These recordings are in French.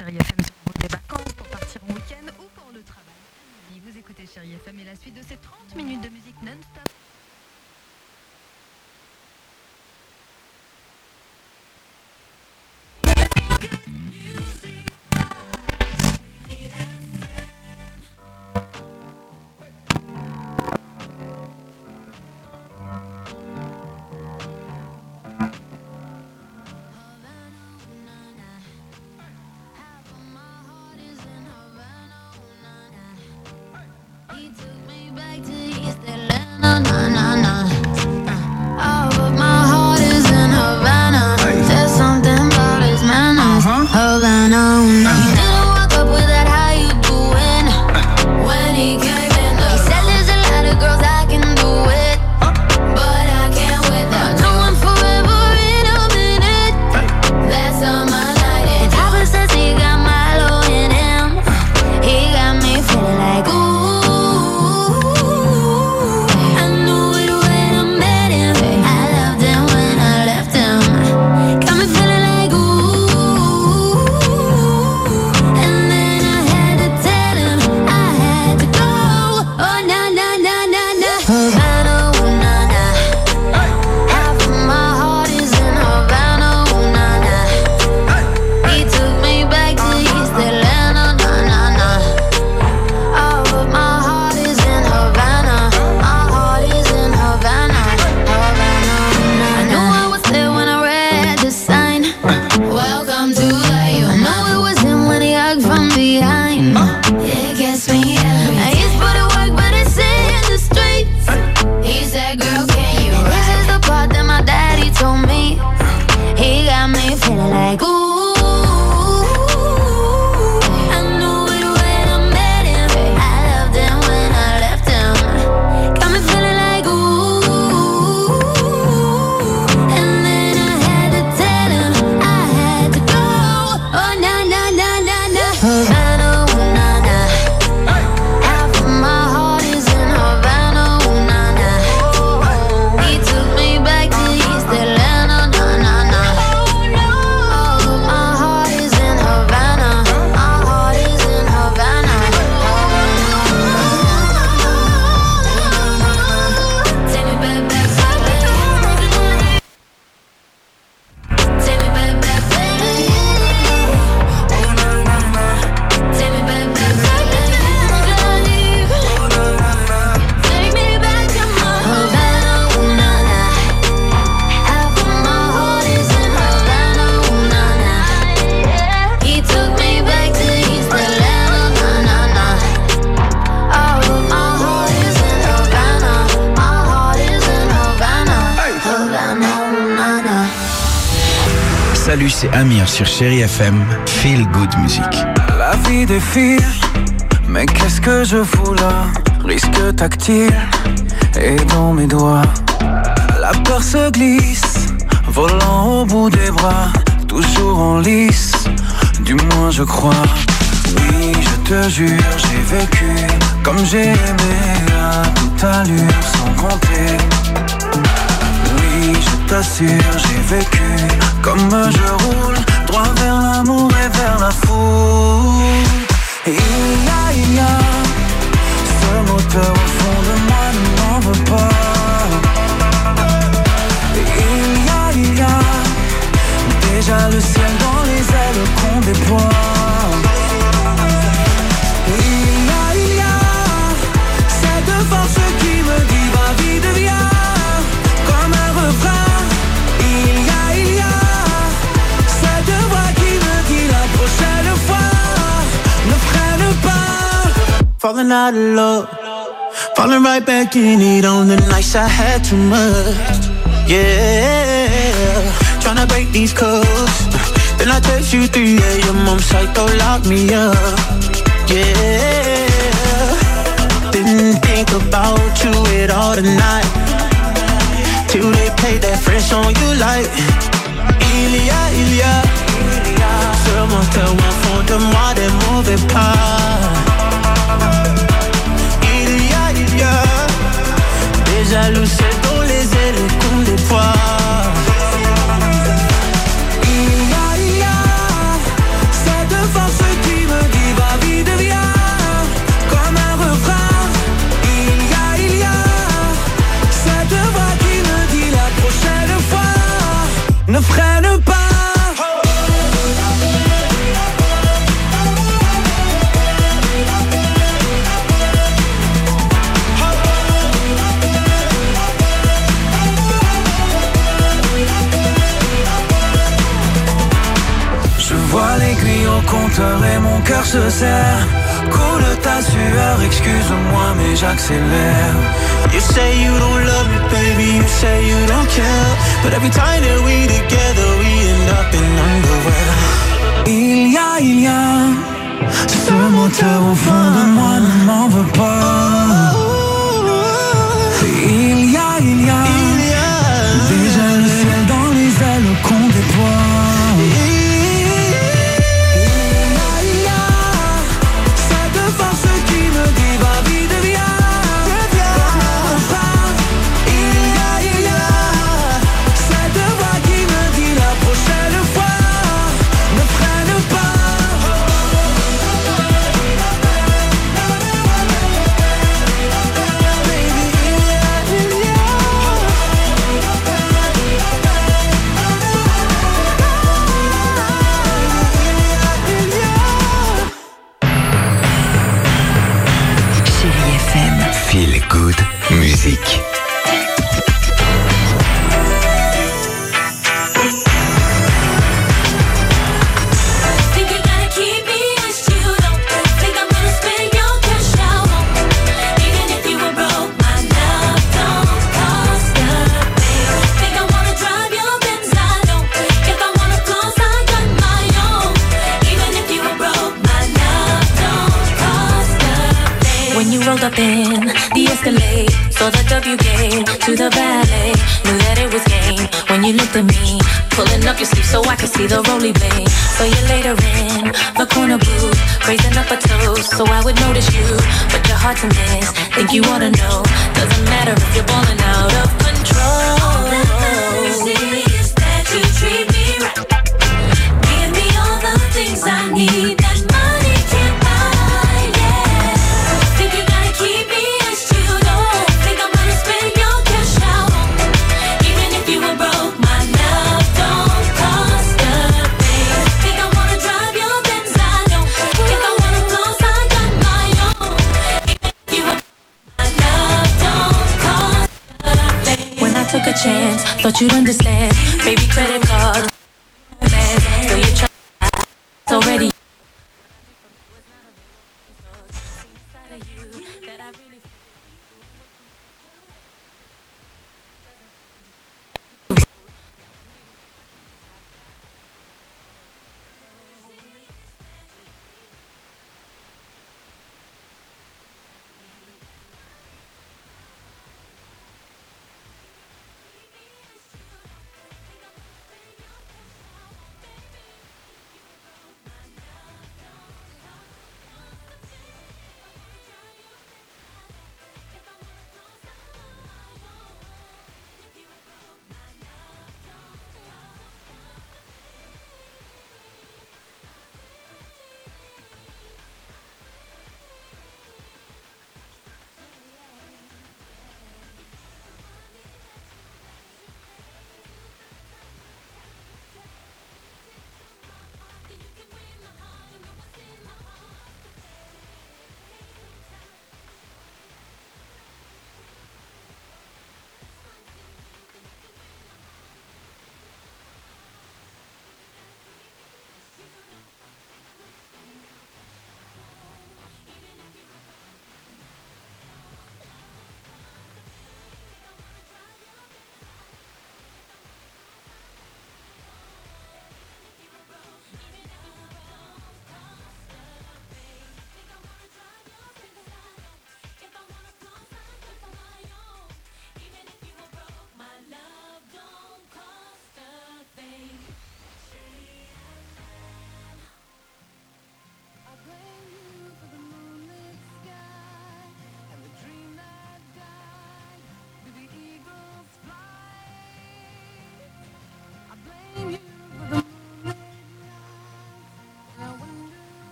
Chérie FM sur la route des vacances, pour partir en week-end ou pour le travail. Et vous écoutez Chérie FM et la suite de ces 30 minutes de musique non-stop. Salut, c'est Amir sur Chérie FM, Feel Good Music. La vie défile, mais qu'est-ce que je fous là? Risque tactile, et dans mes doigts la peur se glisse, volant au bout des bras, toujours en lice, du moins je crois. Oui, je te jure, j'ai vécu comme j'ai aimé, à toute allure, sans compter. Oui, je t'assure, j'ai vécu comme je roule, droit vers l'amour et vers la foule. Et il y a ce moteur au fond de moi ne m'en veut pas. Et il y a déjà le ciel dans les ailes qu'on déploie. Et il y a cette force qui me dit va-vite viens, comme un refrain. Il y a cette voix qui me dit la prochaine fois ne freine pas. Falling out of love, falling right back in it on the nights I had too much. Yeah, tryna break these codes. Then I text you 3 a.m. I'm psycho, lock me up. Yeah, didn't think about you at all tonight, till they played that French on you like il y a ce moteur au fond de moi ne m'en veut pas. Il y a déjà le ciel dans les ailes qu'on déploie. Il y a cette force ne freine pas. Je vois l'aiguille au compteur et mon cœur se serre. Coule ta sueur, excuse-moi mais j'accélère. You say you don't love me, baby, you say you don't care. But every time that we together, we end up in underwear. Il y a ce moteur au fond de moi, ne m'en veux pas. Il y a déjà le ciel dans les ailes qu'on déploie. Feel Good Music. Rolled up in the Escalade, saw the W game to the ballet, knew that it was game when you looked at me, pulling up your sleeve so I could see the roly blade. So you later in the corner booth, raising up a toast so I would notice you, but you're hard to miss, think you ought to know, doesn't matter if you're balling out of control. All that matters is that you treat me right, give me all the things I need that money can't buy. Took a chance, thought you'd understand. Baby, credit card, man, so you try already.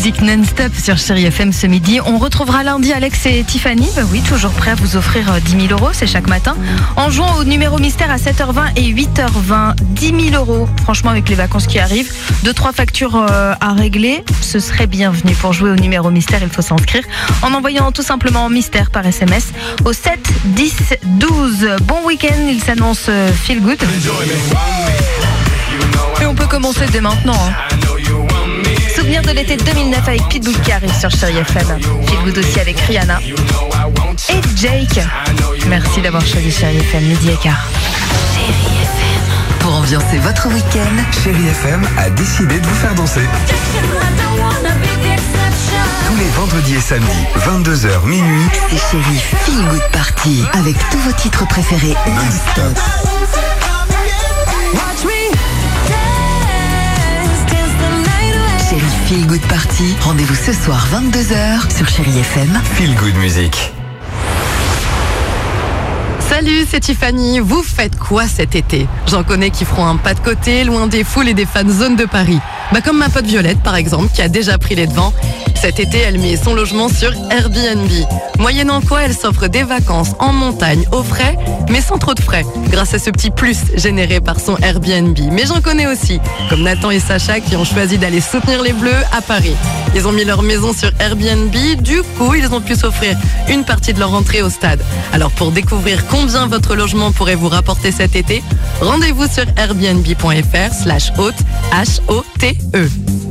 musique non-stop sur Chérie FM ce midi. On retrouvera lundi Alex et Tiffany. Bah oui, toujours prêts à vous offrir 10 000 €, c'est chaque matin. En jouant au numéro mystère à 7h20 et 8h20, 10 000 €. Franchement, avec les vacances qui arrivent, 2-3 factures à régler, ce serait bienvenu. Pour jouer au numéro mystère, il faut s'inscrire en envoyant tout simplement mystère par SMS au 7 10 12. Bon week-end, il s'annonce feel good. Et on peut commencer dès maintenant. Souvenir de l'été 2009 avec Pitbull qui arrive sur Chérie FM. Feel good aussi avec Rihanna et Jake. Merci d'avoir choisi Chérie FM, midi et quart. Chérie FM. Pour ambiancer votre week-end, Chérie FM a décidé de vous faire danser. Tous les vendredis et samedis, 22h minuit, c'est Chérie Feel Good Party avec tous vos titres préférés non-stop. Chérie Feel Good Party, rendez-vous ce soir 22h sur Chérie FM. Feel Good Music. Salut, c'est Tiffany. Vous faites quoi cet été? J'en connais qui feront un pas de côté, loin des foules et des fan zones de Paris. Comme ma pote Violette, par exemple, qui a déjà pris les devants. Cet été, elle met son logement sur Airbnb. Moyennant quoi, elle s'offre des vacances en montagne, au frais, mais sans trop de frais, grâce à ce petit plus généré par son Airbnb. Mais j'en connais aussi, comme Nathan et Sacha, qui ont choisi d'aller soutenir les Bleus à Paris. Ils ont mis leur maison sur Airbnb, du coup, ils ont pu s'offrir une partie de leur entrée au stade. Alors, pour découvrir combien votre logement pourrait vous rapporter cet été, rendez-vous sur airbnb.fr/hôte, H-O-T-E.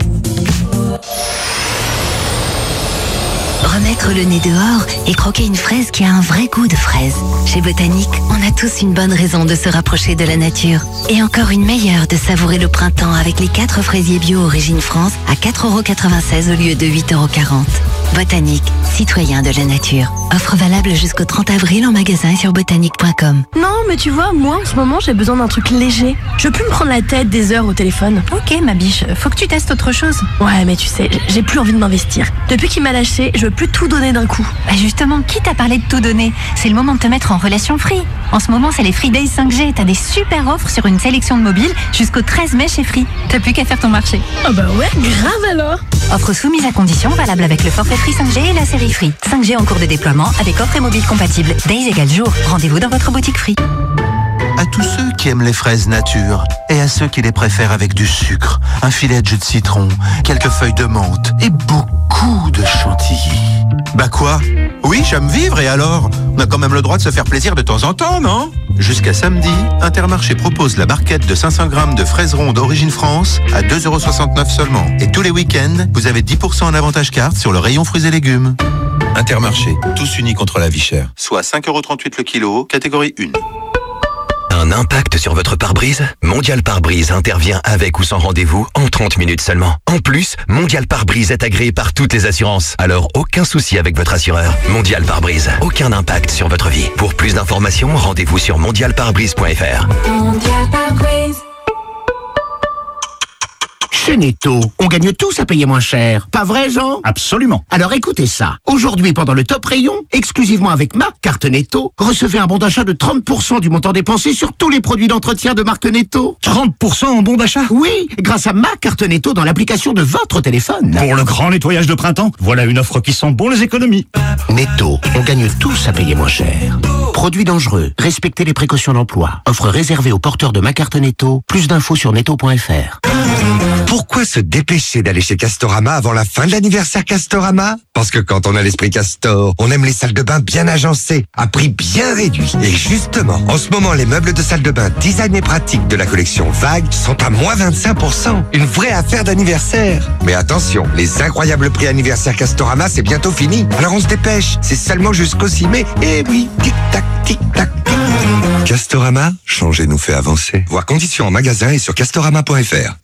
Remettre le nez dehors et croquer une fraise qui a un vrai goût de fraise. Chez Botanique, on a tous une bonne raison de se rapprocher de la nature. Et encore une meilleure de savourer le printemps avec les 4 fraisiers bio Origine France à 4,96 € au lieu de 8,40 €. Botanique, citoyen de la nature. Offre valable jusqu'au 30 avril en magasin et sur botanique.com. Non, mais tu vois, moi en ce moment j'ai besoin d'un truc léger. Je veux plus me prendre la tête des heures au téléphone. Ok ma biche, faut que tu testes autre chose. Ouais, mais tu sais, j'ai plus envie de m'investir. Depuis qu'il m'a lâché, je veux plus tout donner d'un coup. Bah justement, qui t'a parlé de tout donner? C'est le moment de te mettre en relation Free. En ce moment, c'est les Free Days 5G. T'as des super offres sur une sélection de mobiles jusqu'au 13 mai chez Free. T'as plus qu'à faire ton marché. Ah bah ouais, grave alors. Offre soumise à condition, valable avec le forfait Free 5G et la série Free. 5G en cours de déploiement avec offre et mobile compatible. Days égale jour. Rendez-vous dans votre boutique Free. À tous ceux qui aiment les fraises nature et à ceux qui les préfèrent avec du sucre, un filet de jus de citron, quelques feuilles de menthe et beaucoup de chantilly. Bah quoi? Oui, j'aime vivre et alors? On a quand même le droit de se faire plaisir de temps en temps, non? Jusqu'à samedi, Intermarché propose la barquette de 500 grammes de fraises rondes Origine France à 2,69 € seulement. Et tous les week-ends, vous avez 10% en avantage carte sur le rayon fruits et légumes. Intermarché, tous unis contre la vie chère. Soit 5,38 € le kilo, catégorie 1. Un impact sur votre pare-brise? Mondial Pare-Brise intervient avec ou sans rendez-vous en 30 minutes seulement. En plus, Mondial Pare-Brise est agréé par toutes les assurances. Alors aucun souci avec votre assureur. Mondial Pare-Brise, aucun impact sur votre vie. Pour plus d'informations, rendez-vous sur mondialparebrise.fr. Mondial Pare-Brise. Chez Netto, on gagne tous à payer moins cher. Pas vrai, Jean? Absolument. Alors écoutez ça. Aujourd'hui, pendant le top rayon, exclusivement avec ma carte Netto, recevez un bon d'achat de 30% du montant dépensé sur tous les produits d'entretien de marque Netto. 30% en bon d'achat? Oui, grâce à ma carte Netto dans l'application de votre téléphone. Pour le grand nettoyage de printemps, voilà une offre qui sent bon les économies. Netto, on gagne tous à payer moins cher. Produits dangereux, respectez les précautions d'emploi. Offre réservée aux porteurs de ma carte Netto. Plus d'infos sur netto.fr. Pourquoi se dépêcher d'aller chez Castorama avant la fin de l'anniversaire Castorama? Parce que quand on a l'esprit Castor, on aime les salles de bain bien agencées, à prix bien réduit. Et justement, en ce moment, les meubles de salle de bain design et pratique de la collection Vague sont à moins 25%. Une vraie affaire d'anniversaire. Mais attention, les incroyables prix anniversaire Castorama, c'est bientôt fini. Alors on se dépêche, c'est seulement jusqu'au 6 mai. Et oui, tic-tac, tic-tac, tic. Castorama, changer nous fait avancer. Voir conditions en magasin et sur castorama.fr.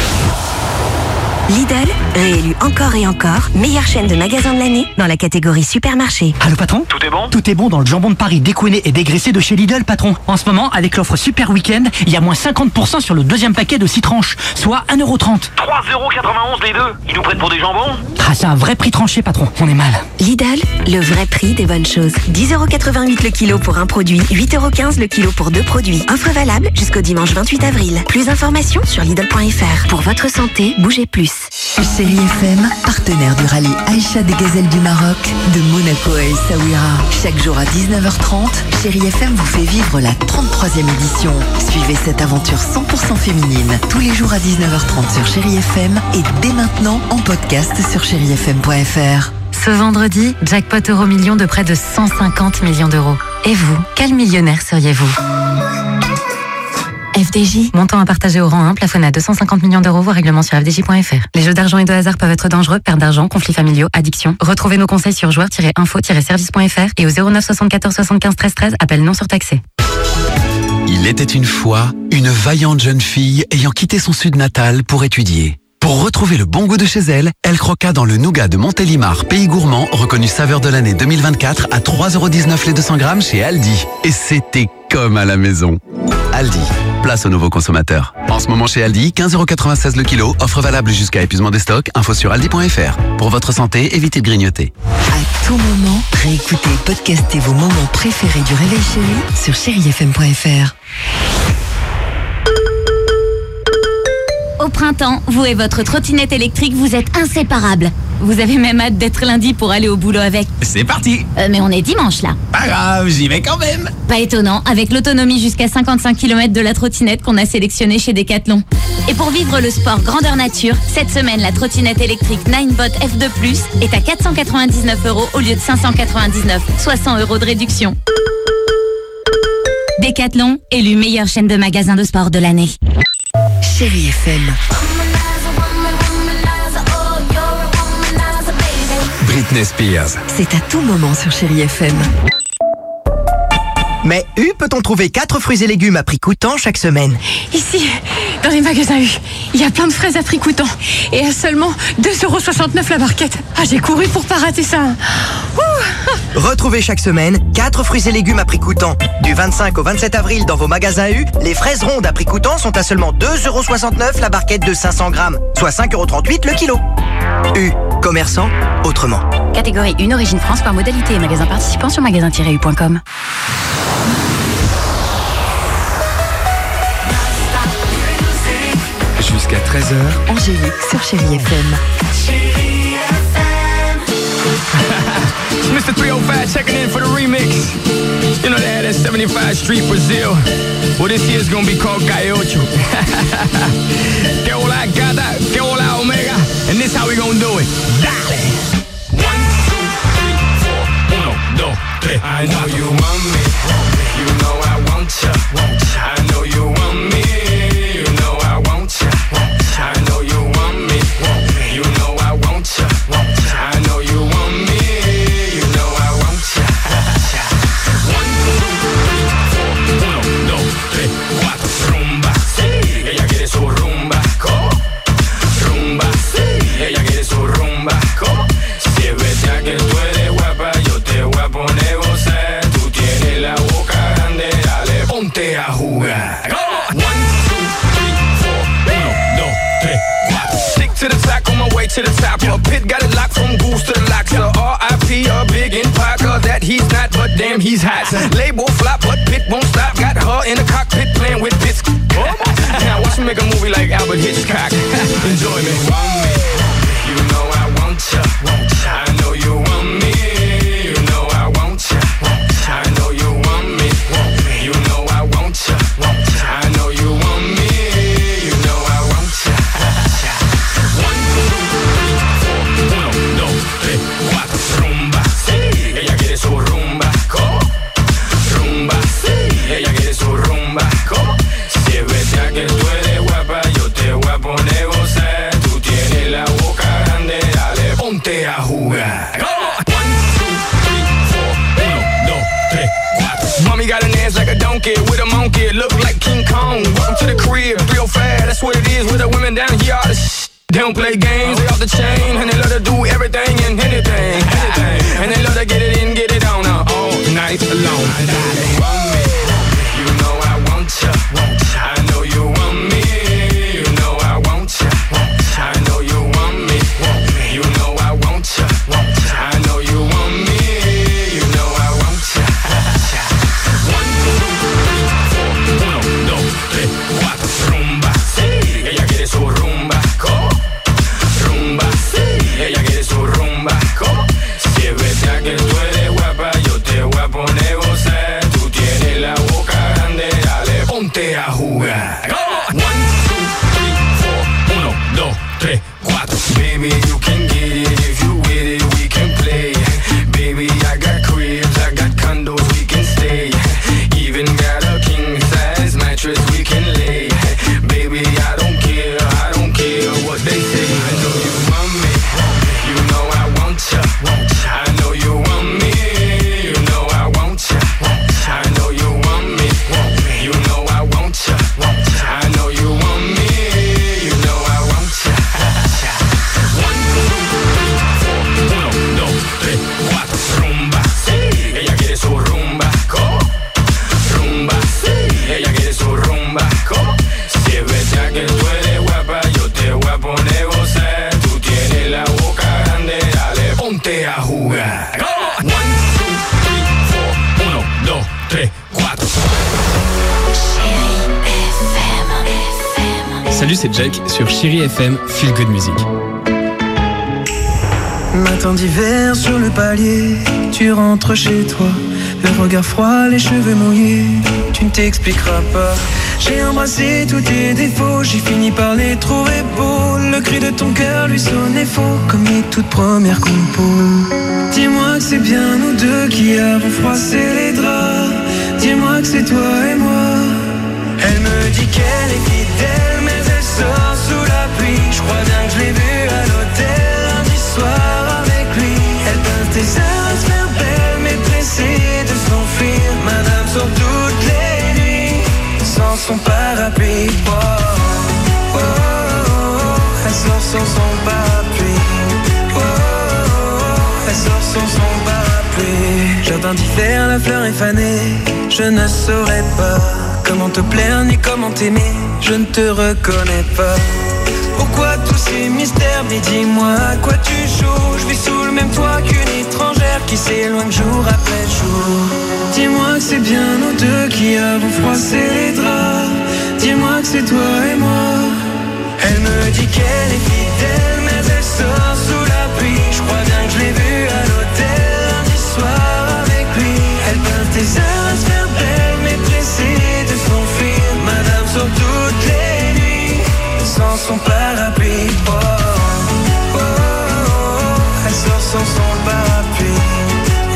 Lidl, réélu encore et encore, meilleure chaîne de magasins de l'année dans la catégorie supermarché. Allô patron? Tout est bon? Tout est bon dans le jambon de Paris découiné et dégraissé de chez Lidl, patron. En ce moment, avec l'offre Super Week-end, il y a moins 50% sur le deuxième paquet de 6 tranches, soit 1,30 €. 3,91 € les deux. Ils nous prennent pour des jambons? Ah, c'est un vrai prix tranché, patron. On est mal. Lidl, le vrai prix des bonnes choses. 10,88 € le kilo pour un produit, 8,15 € le kilo pour 2 produits. Offre valable jusqu'au dimanche 28 avril. Plus d'informations sur Lidl.fr. Pour votre santé, bougez plus. Chérie FM, partenaire du rallye Aïcha des Gazelles du Maroc, de Monaco à Essaouira. Chaque jour à 19h30, Chérie FM vous fait vivre la 33e édition. Suivez cette aventure 100% féminine tous les jours à 19h30 sur Chérie FM et dès maintenant en podcast sur chérifm.fr. Ce vendredi, jackpot euro-million de près de 150 millions d'euros. Et vous, quel millionnaire seriez-vous ? FDJ, montant à partager au rang 1, plafonné à 250 millions d'euros, voire règlement sur fdj.fr. Les jeux d'argent et de hasard peuvent être dangereux, perte d'argent, conflits familiaux, addiction. Retrouvez nos conseils sur joueurs-info-service.fr et au 09 74 75 13 13, appel non surtaxé. Il était une fois une vaillante jeune fille ayant quitté son sud natal pour étudier. Pour retrouver le bon goût de chez elle, elle croqua dans le nougat de Montélimar, pays gourmand, reconnu saveur de l'année 2024 à 3,19€ les 200 grammes chez Aldi. Et c'était comme à la maison. Aldi, place aux nouveaux consommateurs. En ce moment chez Aldi, 15,96€ le kilo, offre valable jusqu'à épuisement des stocks, info sur aldi.fr. Pour votre santé, évitez de grignoter. À tout moment, réécoutez et podcastez vos moments préférés du Réveil Chéri sur chérifm.fr. Au printemps, vous et votre trottinette électrique, vous êtes inséparables. Vous avez même hâte d'être lundi pour aller au boulot avec. C'est parti. Mais on est dimanche là. Pas grave, j'y vais quand même. Pas étonnant, avec l'autonomie jusqu'à 55 km de la trottinette qu'on a sélectionnée chez Decathlon. Et pour vivre le sport grandeur nature, cette semaine, la trottinette électrique Ninebot F2+, est à 499€ au lieu de 599, soit 100€ de réduction. Decathlon, élu meilleure chaîne de magasins de sport de l'année. Chérie FM. Britney Spears. C'est à tout moment sur Chérie FM. Mais U peut-on trouver 4 fruits et légumes à prix coûtant chaque semaine? Ici, dans les magasins U, il y a plein de fraises à prix coûtant. Et à seulement 2,69€ la barquette. Ah, j'ai couru pour pas rater ça. Ouh. Retrouvez chaque semaine 4 fruits et légumes à prix coûtant. Du 25 au 27 avril dans vos magasins U, les fraises rondes à prix coûtant sont à seulement 2,69€ la barquette de 500 grammes, soit 5,38€ le kilo. U, commerçant autrement. Catégorie 1, origine France par modalité et magasin participant sur magasin-u.com. Jusqu'à 13h. Angélique sur Chérie FM. Mr. 305 checking in for the remix. You know they had that 75 Street Brazil. Well, this year's gonna be called Gallo. Que hola gata, que hola omega. And this how we gonna do it. Dale. 1, 2, 3, 4. 1, 2, 3. I know you want me. You know I want ya. I know you want me. You know I want ya. I know you want me. You know I want ya. I know you want me. You know I want ya. 1, 2, 3, 4. 1, 2, 3, 4. Rumba, sí. Ella quiere su rumba. Rumba, sí. Ella quiere su rumba. Si es verdad que tú eres guapa, yo te voy a poner gozar. Tú tienes la boca grande, dale, ponte a jugar. 1, 2, 3, 4. 1, 2, 3, 4. Stick to the track on my way to the top. A pit got it locked from goose to the locks. R.I.P. a big in Parker that he's not, but damn he's hot. Label flop, but pit won't stop. Got her in the cockpit playing with bits. Now watch me make a movie like Albert Hitchcock. Enjoy me. You know I want ya. I know you want me. You know I want ya. I know you want me. You know I want ya. I know you want me. You know I want ya. 1, 2, 3, 4. 1, 2, 3, 4. Rumba, sí. Ella quiere su rumba. Rumba, sí. Ella quiere su rumba. Si es verdad que tú eres guapa, yo te voy a poner gozar. Tú tienes la boca grande, dale, ponte a jugar. 1, 2, 3, 4. 1, 2, 3, 4. Mommy got an ass like a donkey with a monkey, look like King Kong. Welcome to the crib, 305, that's what it is with the women down here. All the they don't play games, they off the chain, and they love to do everything and anything. And they love to get it in, get it on all night long. You want me, you know I want ya. I know you want me, you know I want ya. I know you want me, you know I want ya. I know you want me, you know I want ya. 1, 2, 3, 4. 1, 2, 3, 4. Rumba, sí, ella quiere su rumba. Salut, c'est Jack sur Chérie FM, Feel Good Music. Matin d'hiver sur le palier, tu rentres chez toi, le regard froid, les cheveux mouillés, tu ne t'expliqueras pas. J'ai embrassé tous tes défauts, j'ai fini par les trouver beaux. Le cri de ton cœur lui sonnait faux, comme les toutes premières compos. Dis-moi que c'est bien nous deux qui avons froissé les draps. Dis-moi que c'est toi et moi. Elle me dit qu'elle est fidèle, mais elle sort sous la pluie. Je crois bien que je l'ai vue à l'hôtel lundi soir avec lui. Elle pince des heures à se faire belle, mais pressée de s'enfuir. Madame sort toutes les nuits sans son parapluie. Oh, oh, oh, oh. Elle sort sans son parapluie. Oh, oh, oh. Elle sort sans son parapluie. Jardin d'hiver, la fleur est fanée. Je ne saurais pas comment te plaire ni comment t'aimer. Je ne te reconnais pas. Pourquoi tous ces mystères? Mais dis-moi à quoi tu joues. Je vis sous le même toit qu'une étrangère qui s'éloigne jour après jour. Dis-moi que c'est bien nous deux qui avons froissé les draps. Dis-moi que c'est toi et moi. Elle me dit qu'elle est fidèle, mais elle sort sous la pluie. Je crois bien que je l'ai vue à l'hôtel lundi soir avec lui. Elle pince des heures à se faire belle, mais pressée de s'enfuir. Madame sort toutes les nuits sans son parapluie. Oh, oh, oh, oh. Elle sort sans son parapluie. Oh, oh,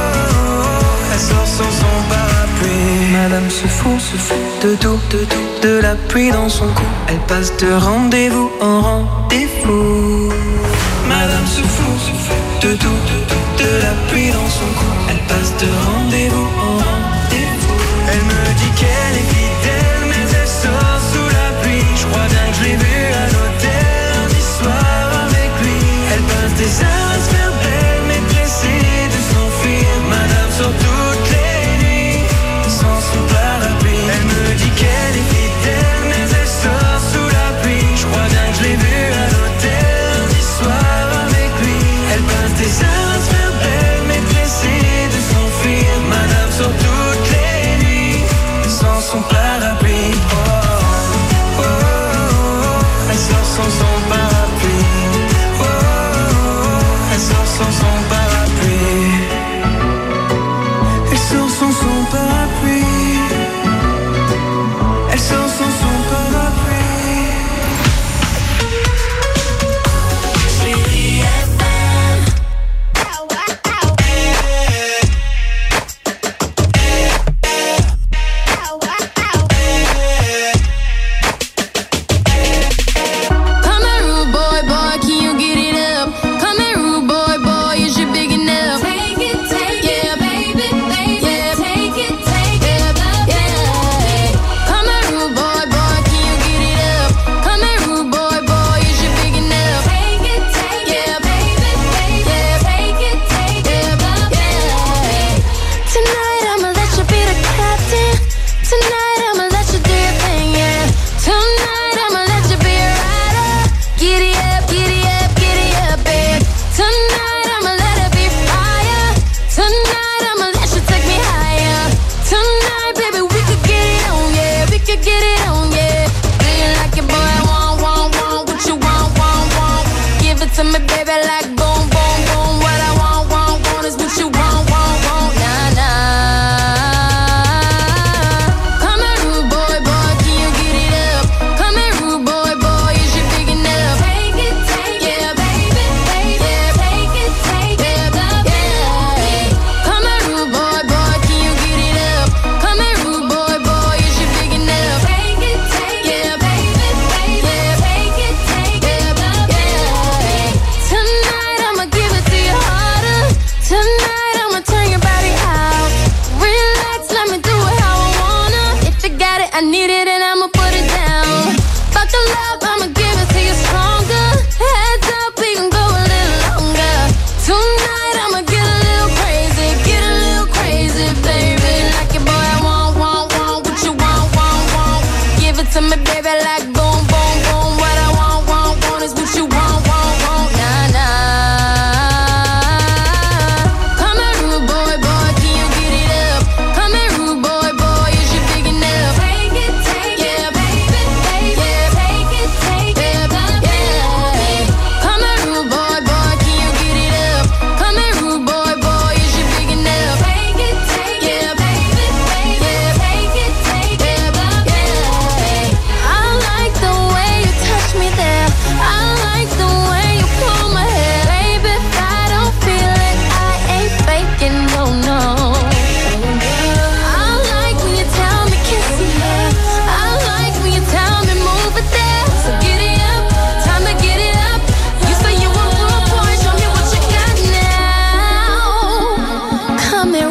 oh. Elle sort sans son parapluie. Madame se fout de tout, de la pluie dans son cou. Elle passe de rendez-vous en rendez-vous. Madame se fout de tout, de la pluie dans son cou. Elle passe de rendez-vous en rendez-vous. Elle me dit qu'elle est fidèle, mais elle sort sous la pluie. Je crois bien que je l'ai vue à l'hôtel lundi soir avec lui. Elle passe des heures à se faire belle, mais pressée de s'enfuir. Madame sort toutes les nuits sans son parapluie. Elle me dit qu'elle est fidèle, mais elle sort sous la pluie. Je crois bien que je l'ai vue à l'hôtel lundi soir avec lui. Elle passe des heures à se faire belle, mais pressée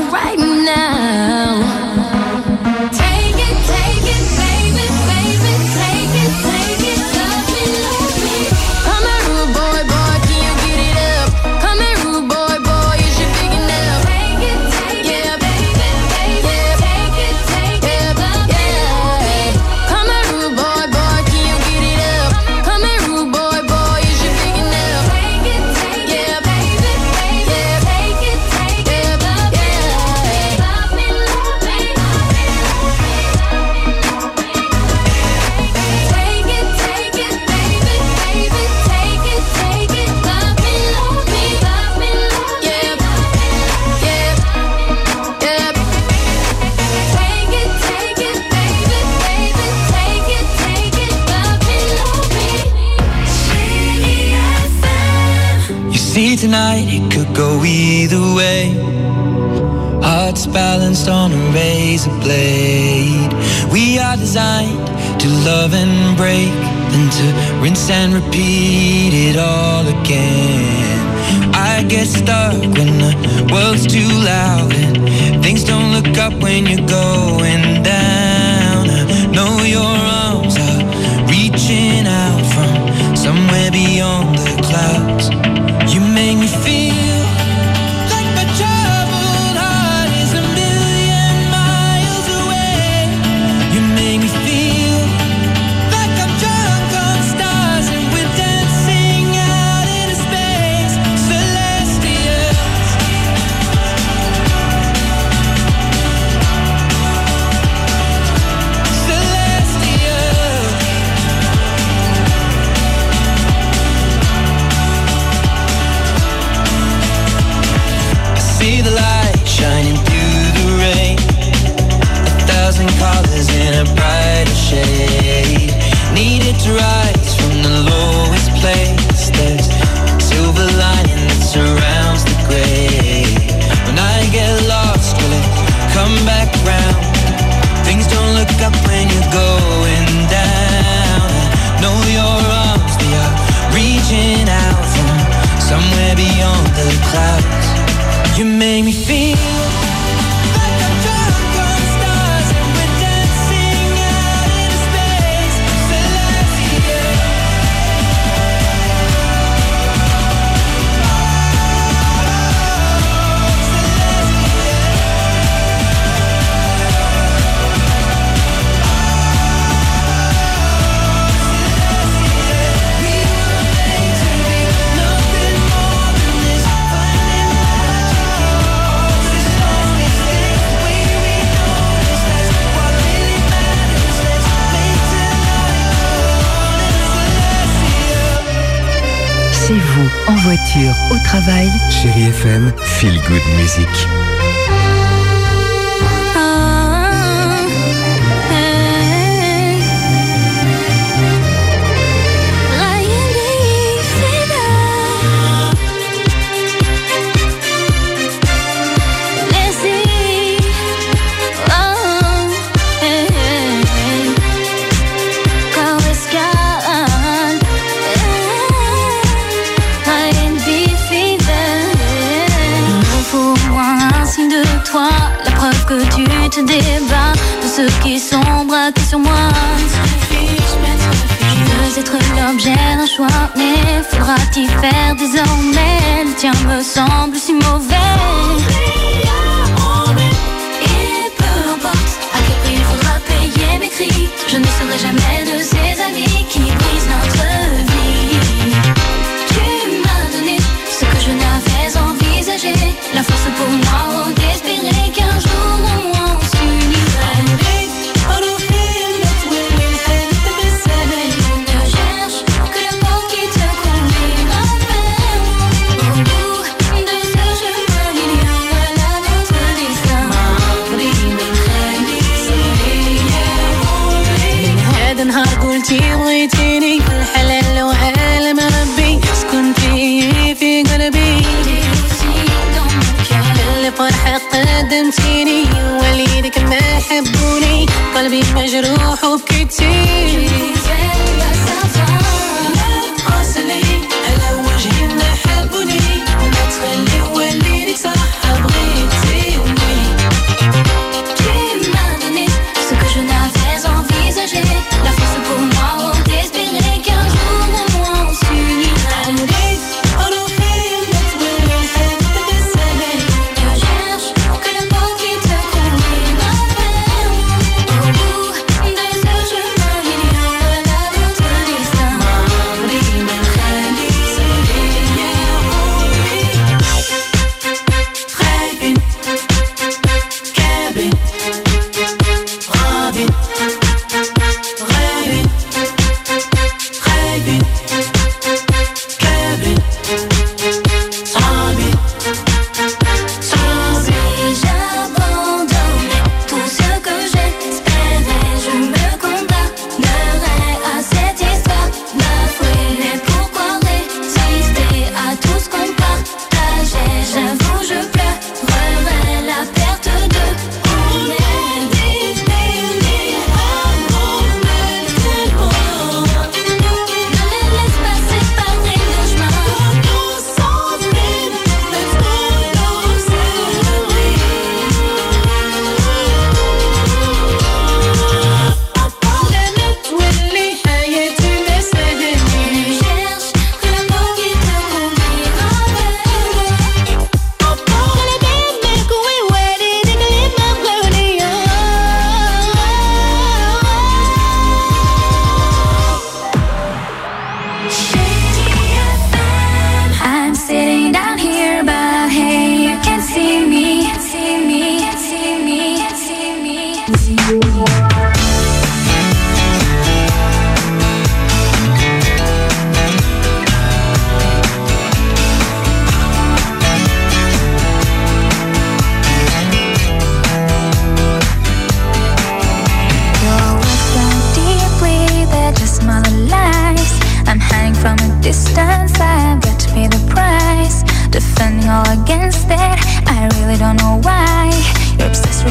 right now. Take it, baby, baby, take it, love me, love me. Come here, rude boy, boy, can you get it up? Come here, rude boy, boy, is you big enough? Take it, yeah, baby, baby, take it, love me, love me. Come here, rude boy, boy, can you get it up? Come here, rude boy, boy, is you big enough? Take it, yeah, baby, baby, take it, love me, love me, love me. Take it, baby, baby, take it, love me, love me, love me, yeah, yeah, yeah. Take it, baby, baby, take it, love me, love me. You see tonight it could go either way. Hearts balanced on a razor blade. We are designed to love and break, then to rinse and repeat it all again. I get stuck when the world's too loud and things don't look up when you're going down. I know your arms are reaching out from somewhere beyond the clouds. You make me feel like my troubled heart is a million miles away. You make me feel like I'm drunk on stars and we're dancing out into space. Celestial. Celestial. I see the light shining through the rain. 1,000 colors in a brighter shade. Needed to rise from the lowest place. There's silver lining that surrounds the gray. When I get lost, will it come back round? Things don't look up when you're going down. I know your arms, they are reaching out from somewhere beyond the clouds. You make me feel like I'm drunk on stars and we're dancing out into space. Celestial. Chez vous, en voiture, au travail. Chérie FM, Feel Good Music. La preuve que tu te débats de ceux qui sont braqués sur moi. Je veux être l'objet d'un choix, mais faudra-t-il faire désormais? Le tien me semble si mauvais. Et peu importe à quel prix il faudra payer mes cris, je ne serai jamais de ces amis qui brisent notre vie. Tu m'as donné ce que je n'avais envisagé, la force pour moi d'espérer qu'un jour au moins on s'unirait. Ne cherche que le mot qui te convient à peine. Au bout de ce chemin, il y aura là notre destin. هذا نهار قلتي بغيتيني الحلال لو عالم ربي سكنتي في قلبي الفرحة قدمتيني وليدك ما حبوني قلبي مجروح وبكيتي على وجهي ما حبوني ما تخلي وليدك صح بغيتيني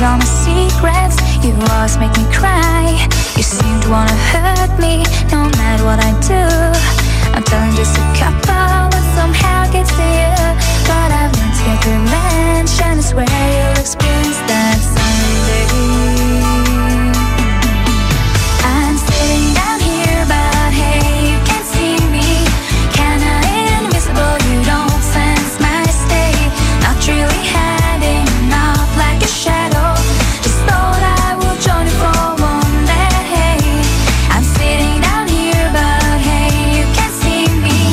all my secrets. You always make me cry. You seem to wanna hurt me, no matter what I do. I'm telling just a couple, but somehow gets to you. But I've learned to get revenge, and I swear you'll experience that someday. I'm sitting down here, but hey, you can't see me. Kinda invisible, you don't sense my state. Not really hiding up like a shadow. Just thought I would join you for one day. I'm sitting down here, but hey, you can't see me.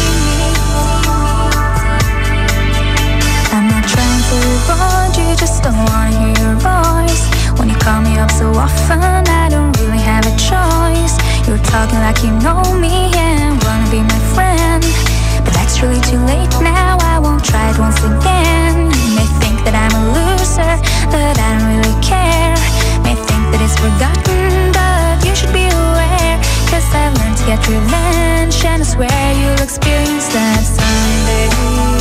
I'm not trying to avoid you, just don't wanna hear your voice. When you call me up so often, I don't really have a choice. You're talking like you know me and wanna be my friend, but that's really too late now. I won't try it once again. You may think that I'm a loser, but I don't really care. May think that it's forgotten, but you should be aware. Cause I've learned to get revenge, and I swear you'll experience that someday.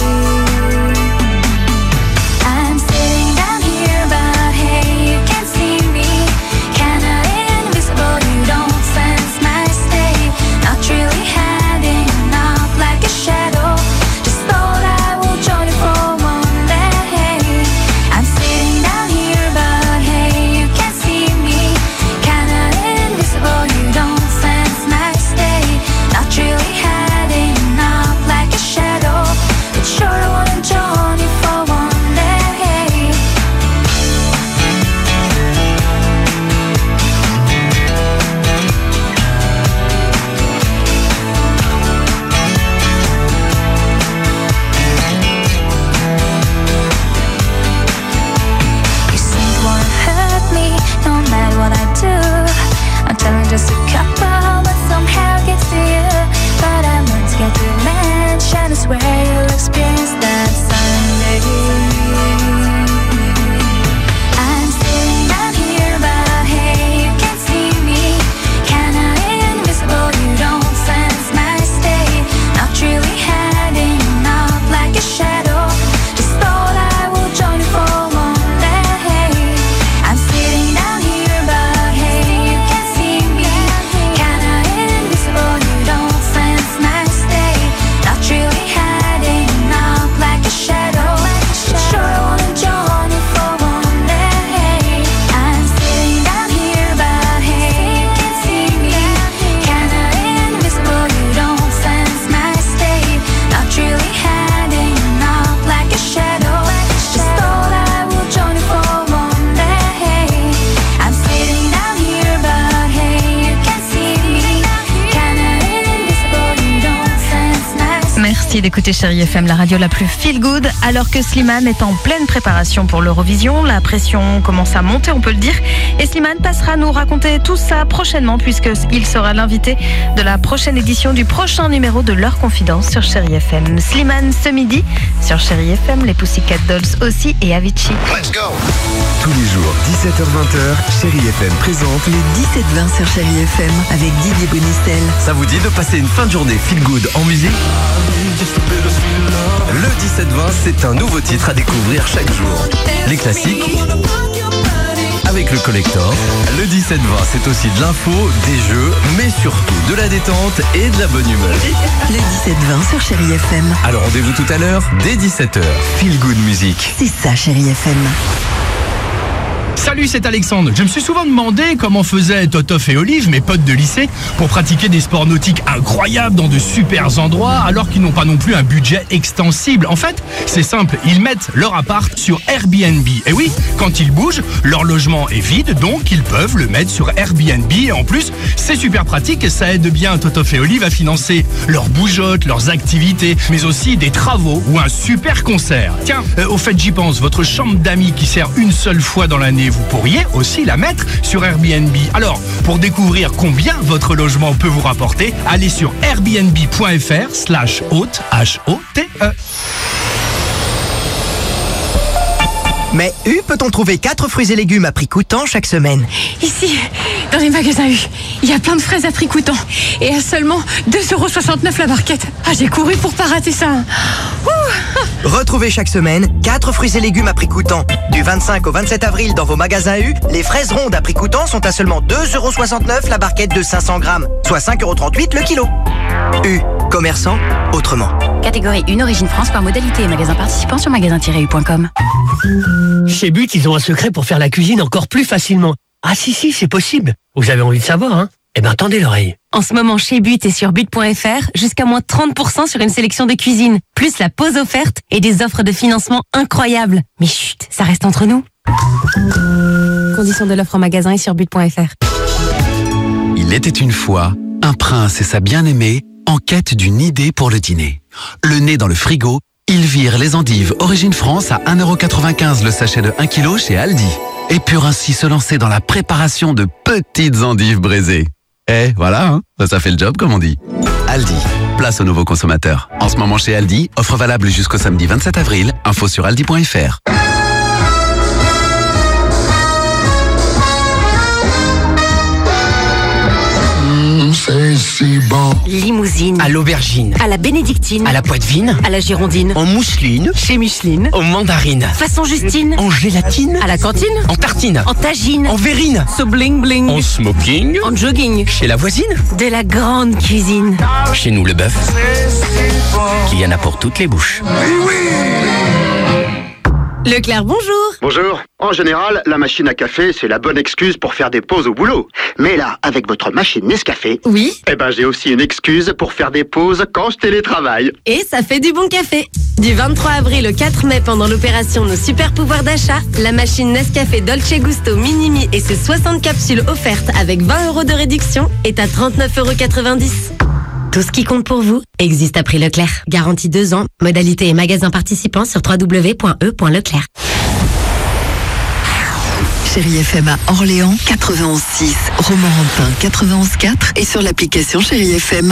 I'm sitting down here, but hey, you can't see me. Kinda invisible, you don't sense my state. Not really hiding up like a shadow. Just thought I would join you for one day. I'm sitting down here, but hey, you can't see me. Kinda invisible, you don't sense my state. Not really hiding up like a shadow. But sure I wanna join you for one day. You seem to wanna hurt me, no matter what I do. I'm telling just a couple, but somehow gets to you. But I learned to get revenge, and I swear you'll experience that someday. I'm sitting down here, but hey, you can't see me. Kinda invisible, you don't sense my state. Not really hiding up like a shadow. Just thought I would join you for one day. I'm sitting down here, but hey, you can't see me. Kinda invisible, you don't sense my state. Not really hiding up like a shadow. Sure I wanna join you for one day. I'm sitting down here, but hey, you can't see me. Kinda invisible, you don't sense my state. Not really hiding up like a shadow. Just thought I would join you for one day. I'm sitting down here, but hey, you can't see me. Kinda invisible, you don't sense my state. Merci d'écouter Chérie FM, la radio la plus feel good, alors que Slimane est en pleine préparation pour l'Eurovision. La pression commence à monter, on peut le dire. Et Slimane passera nous raconter tout ça prochainement, puisqu'il sera l'invité de la prochaine édition du prochain numéro de Leur Confidence sur Chérie FM. Slimane ce midi sur Chérie FM, les Pussycat Dolls aussi et Avicii. Tous les jours, 17h-20h, Chérie FM présente le 17-20 sur Chérie FM avec Didier Bonistel. Ça vous dit de passer une fin de journée feel good en musique? Le 17-20, c'est un nouveau titre à découvrir chaque jour. Les classiques avec le collector. Le 17-20, c'est aussi de l'info, des jeux, mais surtout de la détente et de la bonne humeur. Le 17-20 sur Chérie FM. Alors rendez-vous tout à l'heure, dès 17h. Feel good musique. C'est ça, Chérie FM. Salut, c'est Alexandre. Je me suis souvent demandé comment faisaient Totof et Olive, mes potes de lycée, pour pratiquer des sports nautiques incroyables dans de super endroits alors qu'ils n'ont pas non plus un budget extensible. En fait, c'est simple, ils mettent leur appart sur Airbnb. Et oui, quand ils bougent, leur logement est vide, donc ils peuvent le mettre sur Airbnb. Et en plus, c'est super pratique et ça aide bien Totof et Olive à financer leurs bougeottes, leurs activités, mais aussi des travaux ou un super concert. Tiens, au fait, j'y pense, votre chambre d'amis qui sert une seule fois dans l'année, vous pourriez aussi la mettre sur Airbnb. Alors, pour découvrir combien votre logement peut vous rapporter, allez sur airbnb.fr/hôte, H-O-T-E. Mais U peut-on trouver 4 fruits et légumes à prix coûtant chaque semaine? Ici, dans les magasins U, il y a plein de fraises à prix coûtant. Et à seulement 2,69 € la barquette. Ah, j'ai couru pour pas rater ça. Ouh. Retrouvez chaque semaine 4 fruits et légumes à prix coûtant. Du 25 au 27 avril dans vos magasins U, les fraises rondes à prix coûtant sont à seulement 2,69 € la barquette de 500 grammes, soit 5,38 € le kilo. U, commerçant autrement. Catégorie 1, origine France par modalité et magasin participant sur magasin-u.com. Chez But, ils ont un secret pour faire la cuisine encore plus facilement. Ah si, c'est possible. Vous avez envie de savoir, hein? Eh ben, tendez l'oreille. En ce moment, chez But et sur but.fr, jusqu'à moins 30% sur une sélection de cuisine, plus la pause offerte et des offres de financement incroyables. Mais chut, ça reste entre nous. Conditions de l'offre en magasin et sur but.fr. Il était une fois un prince et sa bien-aimée en quête d'une idée pour le dîner. Le nez dans le frigo, ils virent les endives Origine France à 1,95 € le sachet de 1 kg chez Aldi. Et purent ainsi se lancer dans la préparation de petites endives braisées. Eh, voilà, hein, ça fait le job comme on dit. Aldi, place aux nouveaux consommateurs. En ce moment chez Aldi, offre valable jusqu'au samedi 27 avril. Info sur aldi.fr. Limousine. À l'aubergine. À la bénédictine. À la poitevine. À la girondine. En mousseline. Chez Micheline. En mandarine. Façon Justine. En gélatine. À la cantine. En tartine. En tagine. En verrine. So bling bling. En smoking. En jogging. Chez la voisine. De la grande cuisine. Chez nous, le bœuf. Qu'il y en a pour toutes les bouches. Leclerc, bonjour. Bonjour. En général, la machine à café, c'est la bonne excuse pour faire des pauses au boulot. Mais là, avec votre machine Nescafé... Oui. Eh ben, j'ai aussi une excuse pour faire des pauses quand je télétravaille. Et ça fait du bon café. Du 23 avril au 4 mai, pendant l'opération Nos Super Pouvoirs d'achat, la machine Nescafé Dolce Gusto Minimi et ses 60 capsules offertes avec 20 € de réduction est à 39,90 €. Tout ce qui compte pour vous existe à prix Leclerc. Garantie 2 ans. Modalité et magasin participants sur www.e.leclerc. Chérie FM à Orléans, 91.6, Romorantin, 91.4 et sur l'application Chérie FM.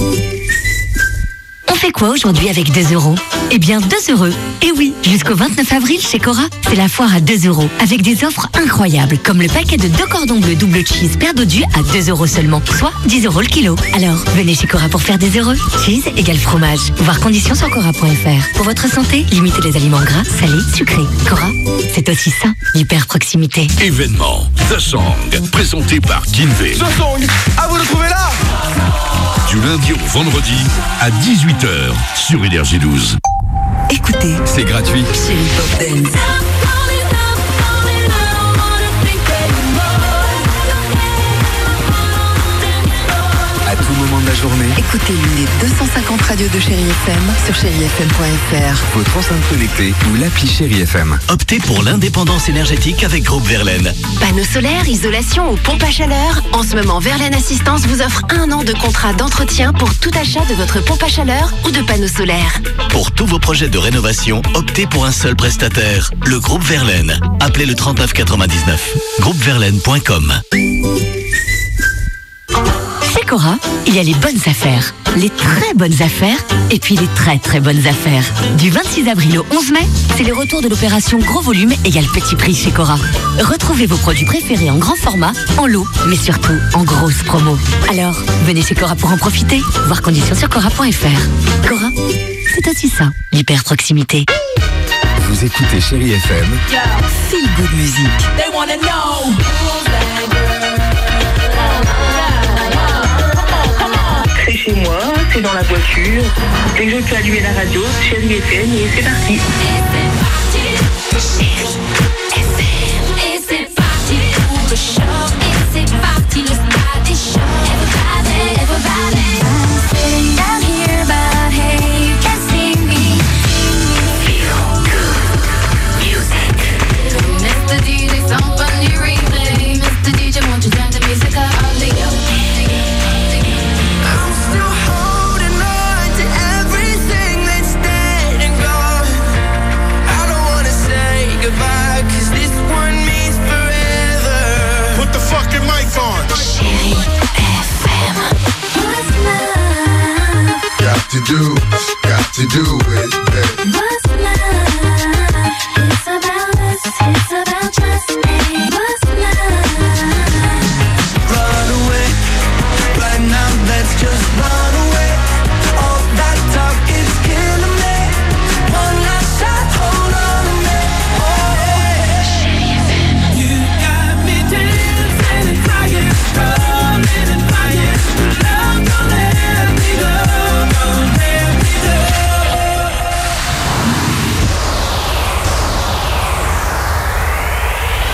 On fait quoi aujourd'hui avec 2 €? Eh bien, 2 €. Et oui, jusqu'au 29 avril chez Cora, c'est la foire à 2 € avec des offres incroyables, comme le paquet de 2 cordons bleus double cheese paire dodu à 2 € seulement, soit 10 € le kilo. Alors, venez chez Cora pour faire des heureux. Cheese égale fromage. Voir conditions sur cora.fr. Pour votre santé, limitez les aliments gras, salés, sucrés. Cora, c'est aussi ça, l'hyper proximité. Événement The Song, présenté par Kinvey. The Song, à vous de trouver là. Du lundi au vendredi à 18h sur Énergie 12. Écoutez, c'est gratuit. Chérie Pop Dance. À tout moment de la journée, Écoutez l'une des 250 radios de Chérie FM sur chérifm.fr. votre enceinte connectée ou l'appli Chérie FM. Optez pour l'indépendance énergétique avec Groupe Verlaine. Panneaux solaires, isolation ou pompe à chaleur. En ce moment, Verlaine Assistance vous offre 1 an de contrat d'entretien pour tout achat de votre pompe à chaleur ou de panneaux solaires. Pour tous vos projets de rénovation, optez pour un seul prestataire, le Groupe Verlaine. Appelez le 39 99. Groupeverlaine.com. Chez Cora, il y a les bonnes affaires, les très bonnes affaires et puis les très très bonnes affaires. Du 26 avril au 11 mai, c'est le retour de l'opération Gros Volume égale Petit Prix chez Cora. Retrouvez vos produits préférés en grand format, en lot, mais surtout en grosse promo. Alors, venez chez Cora pour en profiter. Voir conditions sur cora.fr. Cora, c'est aussi ça, l'hyper proximité. Vous écoutez Chérie FM. Feel Good Music. They wanna know. C'est chez moi, c'est dans la voiture. Dès que je peux allumer la radio, Chérie FM et c'est parti. Et c'est parti pour le show. Et c'est parti, le stade est chaud. Everybody. Sitting down here, but hey, you can see me. Feel good music. Mr. DJ, somebody replay. Mr. DJ, won't you turn the music up? I'm still holding on to everything that's dead and gone. I don't wanna say goodbye, 'cause this one means forever. Put the fucking mic on. Chérie FM. What's love? Got to do it, baby. What's love? It's about us.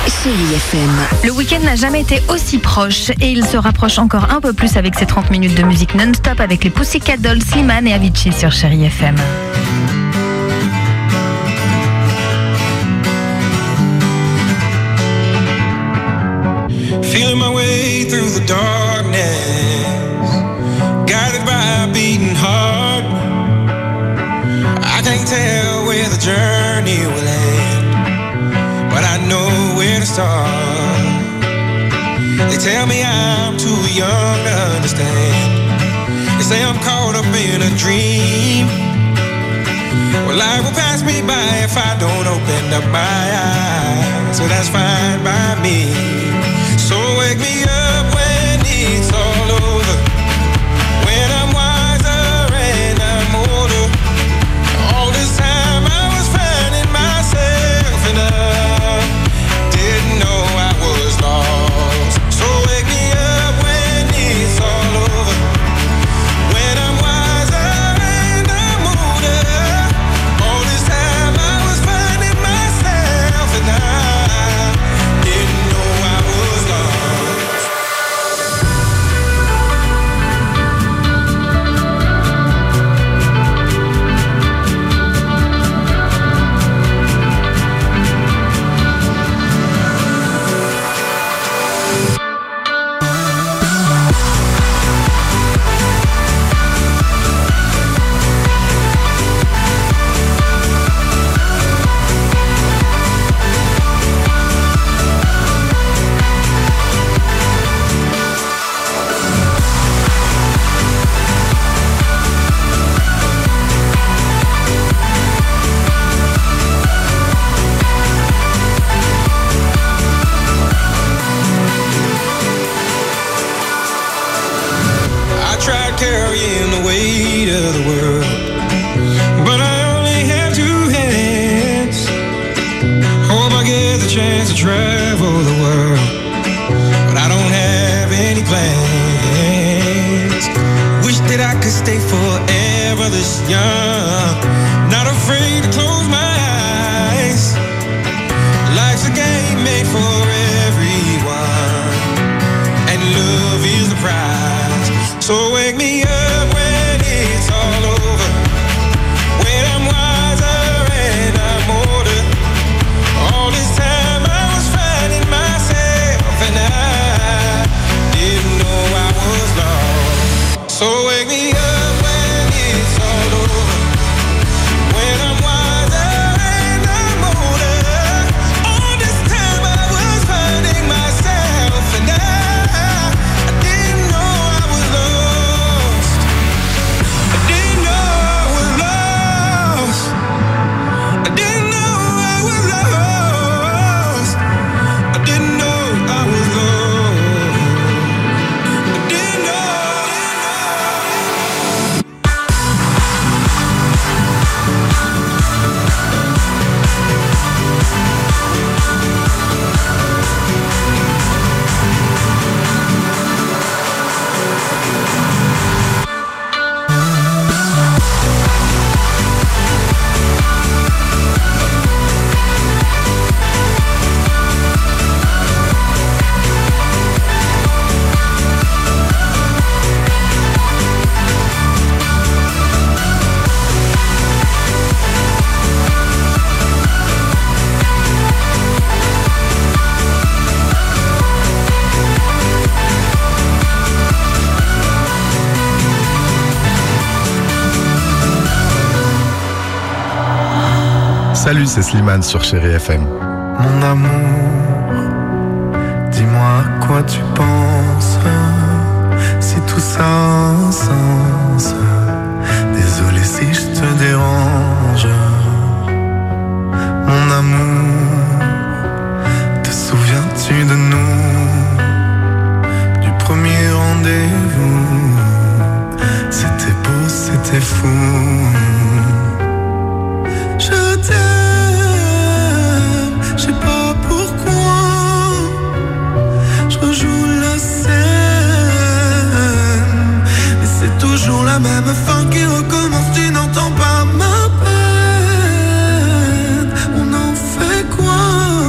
Chérie FM. Le week-end n'a jamais été aussi proche et il se rapproche encore un peu plus avec ses 30 minutes de musique non-stop avec les Pussycat Dolls, Slimane et Avicii sur Chérie FM. Feeling my way through the darkness, guided by a beating heart. I can't tell where the journey will end, but I know where to start. They tell me I'm too young to understand. They say I'm caught up in a dream. Well, life will pass me by if I don't open up my eyes. So that's fine by me. So wake me up when it's all over, when I'm wiser and I'm older. All this time I was finding myself and I didn't know I was lost. So wake me up when it's all over, when I'm wiser and I'm older. All this time I was finding myself and I didn't know I was lost. I tried carrying the weight of the world, but I only have two hands. Hope I get the chance to travel the world, but I don't have any plans. Wish that I could stay forever this young, not afraid to close my eyes. Life's a game made for everyone, and love is the prize. So wake me up when it's all over, when I'm wiser and I'm older. All this time I was finding myself and I didn't know I was lost. So wake me up when it's all over, when I'm wiser and I'm older. All this time I was finding myself and I didn't know I was lost. I didn't know I was lost. I didn't know I was lost. I didn't know I was lost. I didn't know. Salut, c'est Slimane sur Chérie FM. Mon amour, dis-moi à quoi tu penses, si tout ça a un sens. Désolé si je te dérange. Mon amour, te souviens-tu de nous, du premier rendez-vous? C'était beau, c'était fou. Je t'aime, je sais pas pourquoi. Je rejoue la scène, mais c'est toujours la même fin qui recommence. Tu n'entends pas ma peine. On en fait quoi?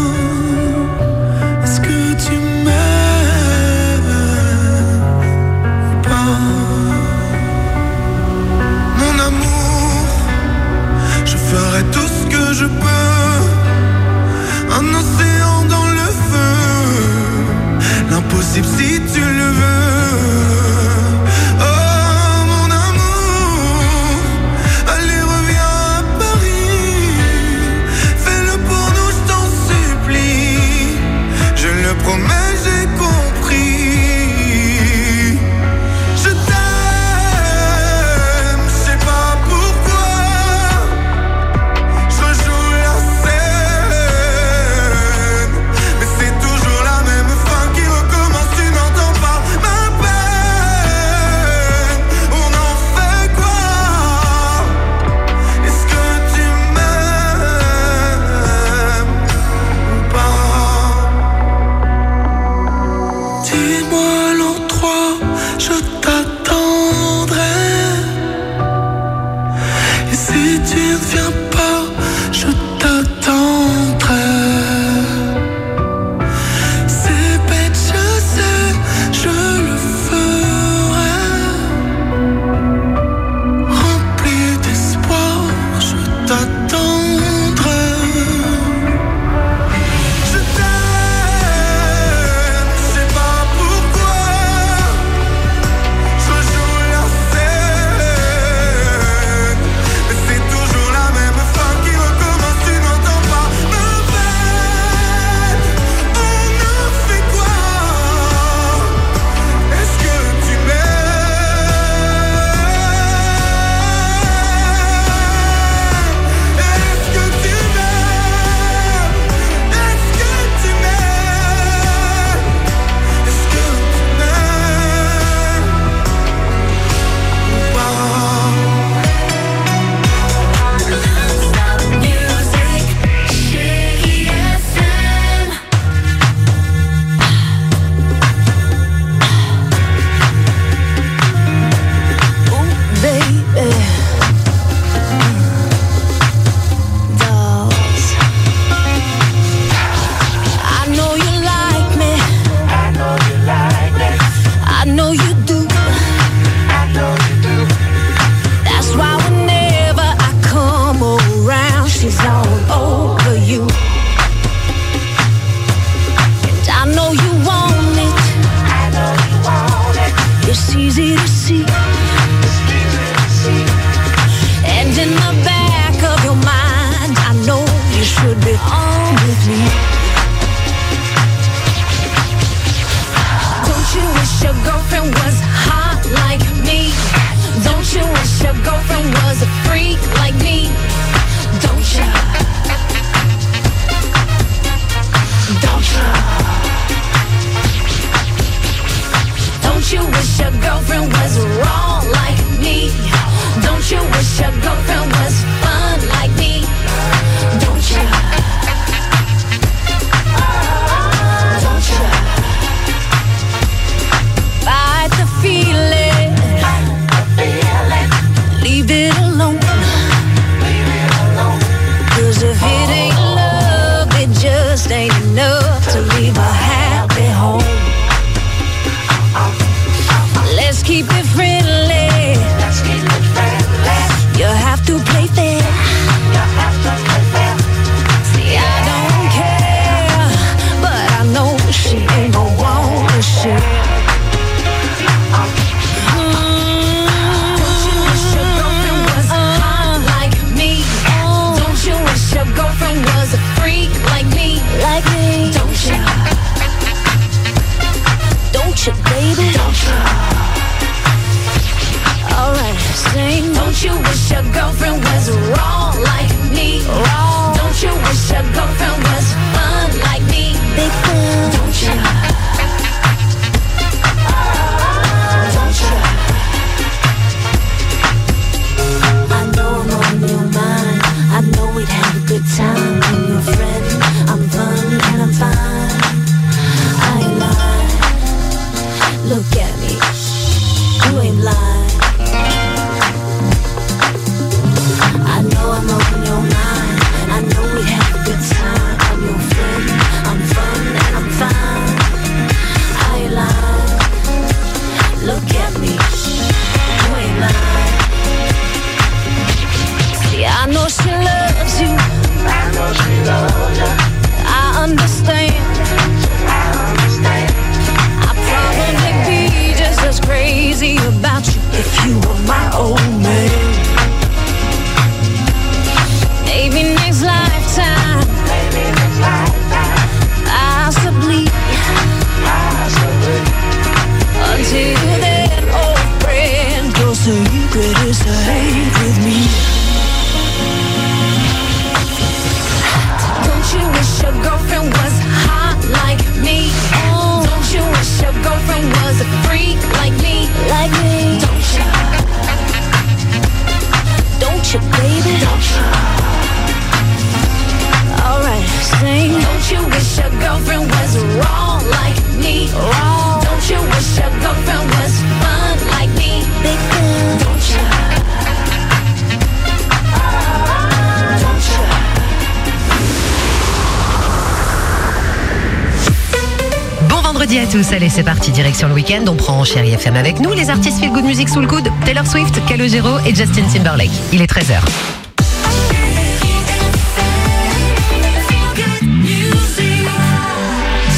vendredi à tous. Allez, c'est parti, direction le week-end. On prend Chérie FM avec nous. Les artistes Feel Good Music sous le coude. Taylor Swift, Calogero et Justin Timberlake. Il est 13h.